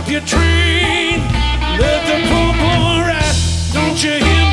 your train. Let the poor boy ride. Don't you hear